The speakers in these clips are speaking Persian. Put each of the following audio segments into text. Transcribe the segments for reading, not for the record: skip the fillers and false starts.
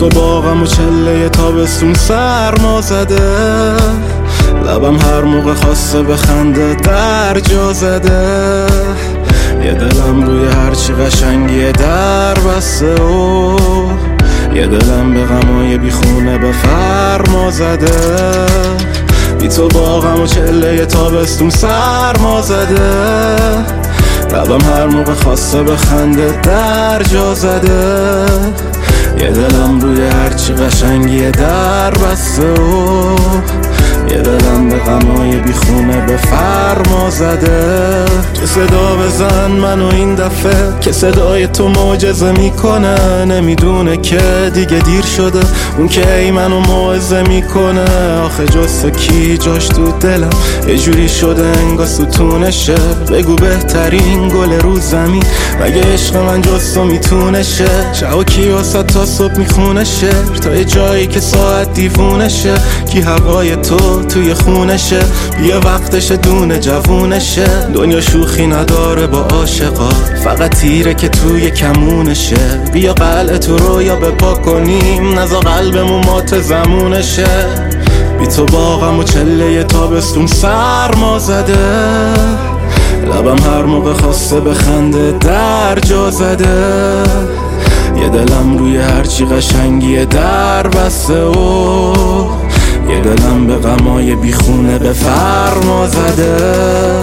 تو باغم و چله تابستون سرما زده، لبم هر موقع خواسته به خنده در جا زده، یه دلم روی هرچی قشنگیه در بسته و یه دلم به غمای بیخونه به فرما زده. بی تو باغم و چله تابستون سرما زده، لبم هر موقع خواسته به خنده در جا زده، یه دلم روی هرچی قشنگیه در بسته و یه دلم به غمای بیخونه به فرما زده. تو صدا بزن منو این دفعه که صدای تو معجزه میکنه، نمیدونه که دیگه دیر شده اون که ای منو موعظه میکنه. آخه جز تو کی جاش تو دلم یه جوری شده انگار ستونشه، بگو بهترین گل رو زمین مگه عشق من جز تو میتونه شه. شب و کی واسه تا صبح میخونه شعر تا یه جایی که ساعت دیوونه شه، کی هوای تو توی خونشه، بیا وقتشه دونه جوونشه. دنیا شوخی نداره با عاشقا، فقط تیره که توی کمونشه، بیا قلعه تو رو یا بپا کنیم نزا قلبمون مات زمونشه. بی تو باغم و چله تابستون سرما زده، لبم هر موقع خواسته به خنده در جا زده، یه دلم روی هرچی قشنگیه در بسته و یه دلم به غمای بیخونه به فرما زده.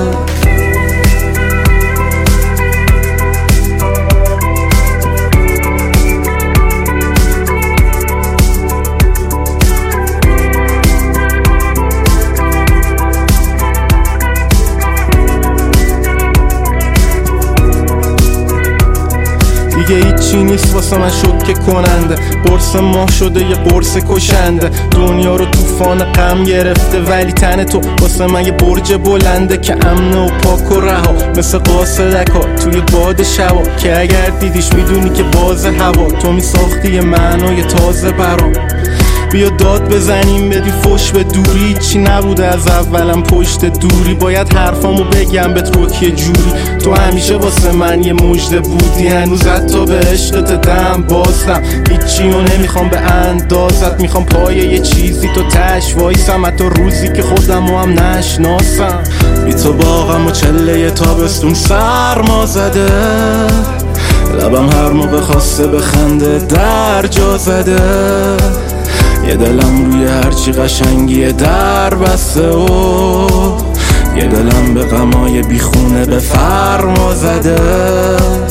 دیگه هیچی نیست واسه من شوکه کننده، قرص ماه شده یه قرص کشنده، دنیا رو طوفان غم گرفته ولی تن تو واسه من یه برج بلنده که امن و پاک و رها مثل قاصدکا توی باد شبا، که اگر دیدیش میدونی که باز هوا تو میساختی یه معنای تازه برام. بیا داد بزنیم بدی فوش به دوری، چی نبوده از اولم پشت دوری، باید حرفامو بگم بهت روک یه جوری، تو همیشه واسه من یه مژده بودی، هنوز حتی به عشقت دم بازم، هیچیو نمیخوام به اندازت، میخوام پای یه چیزی تو تش وایسم حتی روزی که خودمو هم نشناسم. بی تو باغم و چله تابستون سرما زده، لبم هر موقع خواسته به خنده در جا زده، یه دلم روی هرچی قشنگیه در بسته و یه دلم به غمای بیخونه به فرما زده.